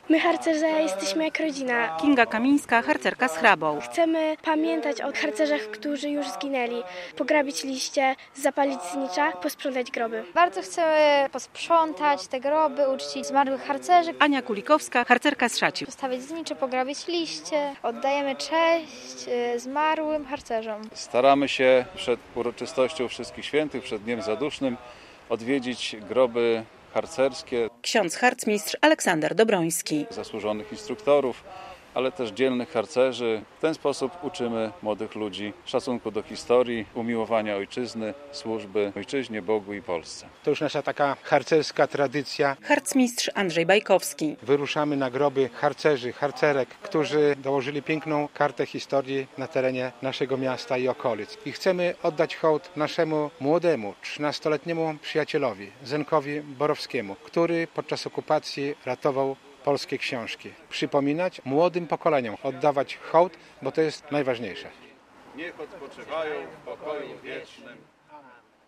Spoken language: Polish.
My harcerze jesteśmy jak rodzina. Kinga Kamińska, harcerka z Hrabą. Chcemy pamiętać o harcerzach, którzy już zginęli. Pograbić liście, zapalić znicza, posprzątać groby. Bardzo chcemy posprzątać te groby, uczcić zmarłych harcerzy. Ania Kulikowska, harcerka z Szaciw. Postawić znicze, pograbić liście. Oddajemy cześć zmarłym harcerzom. Staramy się przed uroczystością Wszystkich Świętych, przed Dniem Zadusznym odwiedzić groby harcerskie Ksiądz harcmistrz Aleksander Dobroński. zasłużonych instruktorów, ale też dzielnych harcerzy. W ten sposób uczymy młodych ludzi szacunku do historii, umiłowania ojczyzny, służby ojczyźnie, Bogu i Polsce. To już nasza taka harcerska tradycja. Harcmistrz Andrzej Bajkowski. Wyruszamy na groby harcerzy, harcerek, którzy dołożyli piękną kartę historii na terenie naszego miasta i okolic. I chcemy oddać hołd naszemu młodemu, 13-letniemu przyjacielowi, Zenkowi Borowskiemu, który podczas okupacji ratował polskie książki. Przypominać młodym pokoleniom, oddawać hołd, bo to jest najważniejsze. Niech odpoczywają w pokoju wiecznym.